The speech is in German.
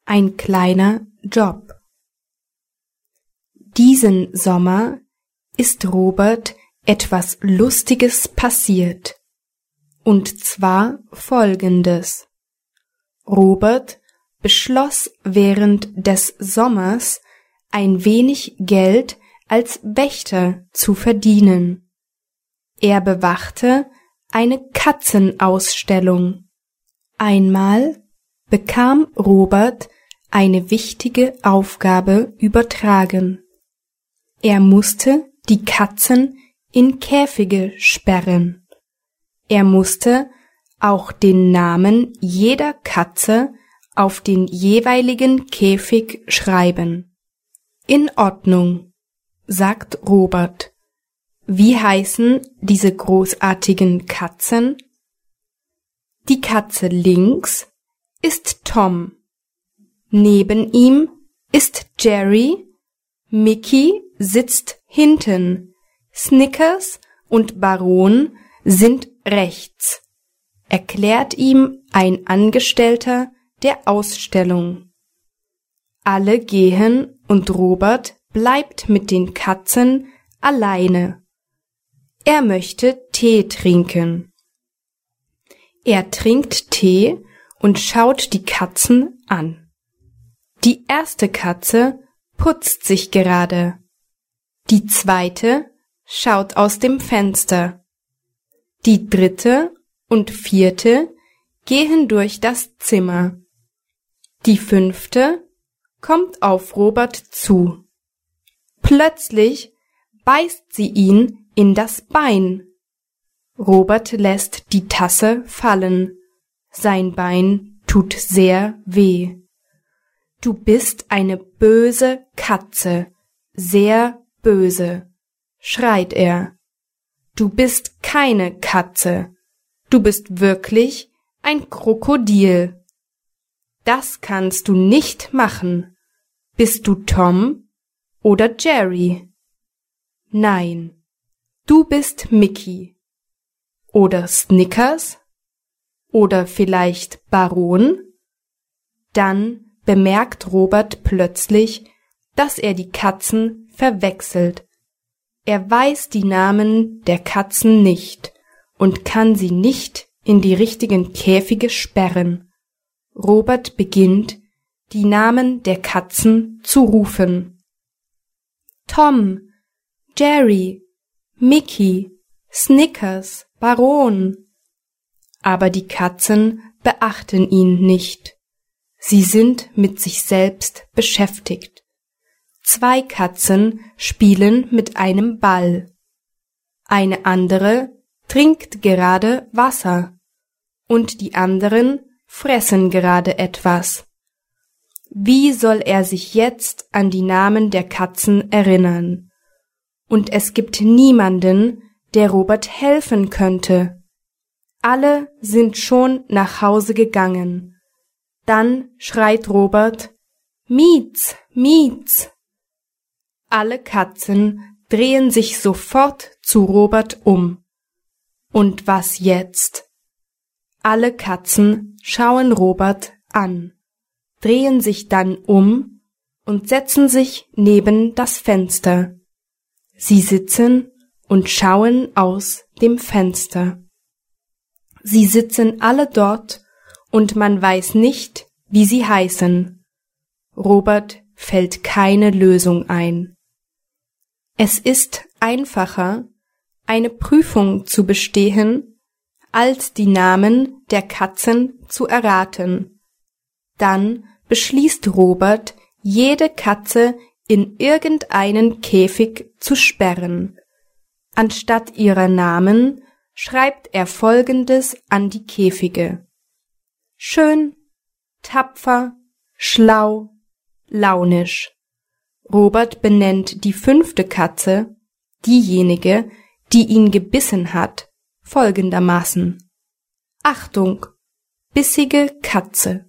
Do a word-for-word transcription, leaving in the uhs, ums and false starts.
ein kleiner Job. Diesen Sommer ist Robert etwas Lustiges passiert. Und zwar Folgendes. Robert beschloss während des Sommers ein wenig Geld als Wächter zu verdienen. Er bewachte eine Katzenausstellung. Einmal bekam Robert eine wichtige Aufgabe übertragen. Er musste die Katzen in Käfige sperren. Er musste auch den Namen jeder Katze auf den jeweiligen Käfig schreiben. In Ordnung, sagt Robert. Wie heißen diese großartigen Katzen? Die Katze links ist Tom. Neben ihm ist Jerry. Mickey sitzt hinten. Snickers und Baron sind rechts, erklärt ihm ein Angestellter der Ausstellung. Alle gehen und Robert bleibt mit den Katzen alleine. Er möchte Tee trinken. Er trinkt Tee und schaut die Katzen an. Die erste Katze putzt sich gerade. Die zweite schaut aus dem Fenster. Die dritte und vierte gehen durch das Zimmer. Die fünfte kommt auf Robert zu. Plötzlich beißt sie ihn in das Bein. Robert lässt die Tasse fallen. Sein Bein tut sehr weh. Du bist eine böse Katze, sehr böse, schreit er. Du bist keine Katze, du bist wirklich ein Krokodil. Das kannst du nicht machen. Bist du Tom oder Jerry? Nein, du bist Mickey. Oder Snickers? Oder vielleicht Baron? Dann bemerkt Robert plötzlich, dass er die Katzen verwechselt. Er weiß die Namen der Katzen nicht und kann sie nicht in die richtigen Käfige sperren. Robert beginnt, die Namen der Katzen zu rufen. Tom, Jerry, Mickey, Snickers, Baron. Aber die Katzen beachten ihn nicht. Sie sind mit sich selbst beschäftigt. Zwei Katzen spielen mit einem Ball. Eine andere trinkt gerade Wasser und die anderen fressen gerade etwas. Wie soll er sich jetzt an die Namen der Katzen erinnern? Und es gibt niemanden, der Robert helfen könnte. Alle sind schon nach Hause gegangen. Dann schreit Robert, Mietz, Mietz. Alle Katzen drehen sich sofort zu Robert um. Und was jetzt? Alle Katzen schauen Robert an, drehen sich dann um und setzen sich neben das Fenster. Sie sitzen und schauen aus dem Fenster. Sie sitzen alle dort und man weiß nicht, wie sie heißen. Robert fällt keine Lösung ein. Es ist einfacher, eine Prüfung zu bestehen, als die Namen der Katzen zu erraten. Dann beschließt Robert, jede Katze in irgendeinen Käfig zu sperren. Anstatt ihrer Namen schreibt er Folgendes an die Käfige. Schön, tapfer, schlau, launisch. Robert benennt die fünfte Katze, diejenige, die ihn gebissen hat, folgendermaßen. Achtung, bissige Katze.